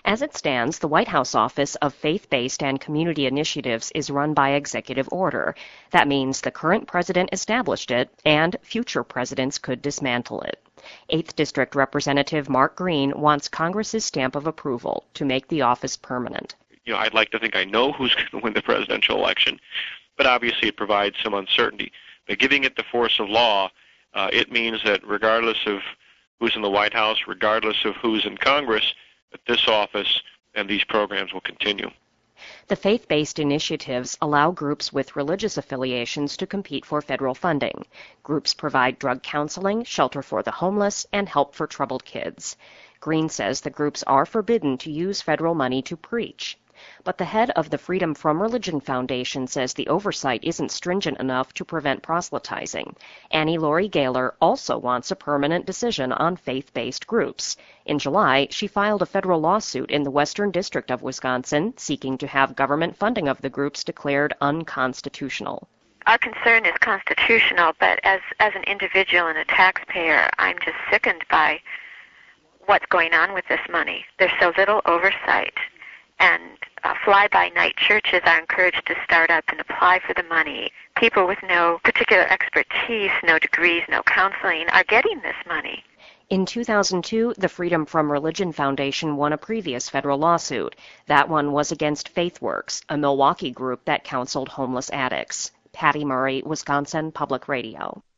As it stands, the White House Office of Faith-Based and Community Initiatives is run by executive order. That means the current president established it, and future presidents could dismantle it. 8th District Representative Mark Green wants Congress's stamp of approval to make the office permanent. I'd like to think I know who's going to win the presidential election, but obviously it provides some uncertainty. But giving it the force of law, it means that regardless of who's in the White House, regardless of who's in Congress, that this office and these programs will continue. The faith-based initiatives allow groups with religious affiliations to compete for federal funding. Groups provide drug counseling, shelter for the homeless, and help for troubled kids. Green says the groups are forbidden to use federal money to preach. But the head of the Freedom From Religion Foundation says the oversight isn't stringent enough to prevent proselytizing. Annie Laurie Gaylor also wants a permanent decision on faith-based groups. In July, she filed a federal lawsuit in the Western District of Wisconsin seeking to have government funding of the groups declared unconstitutional. Our concern is constitutional, but as an individual and a taxpayer, I'm just sickened by what's going on with this money. There's so little oversight. And fly-by-night churches are encouraged to start up and apply for the money. People with no particular expertise, no degrees, no counseling are getting this money. In 2002, the Freedom From Religion Foundation won a previous federal lawsuit. That one was against FaithWorks, a Milwaukee group that counseled homeless addicts. Patty Murray, Wisconsin Public Radio.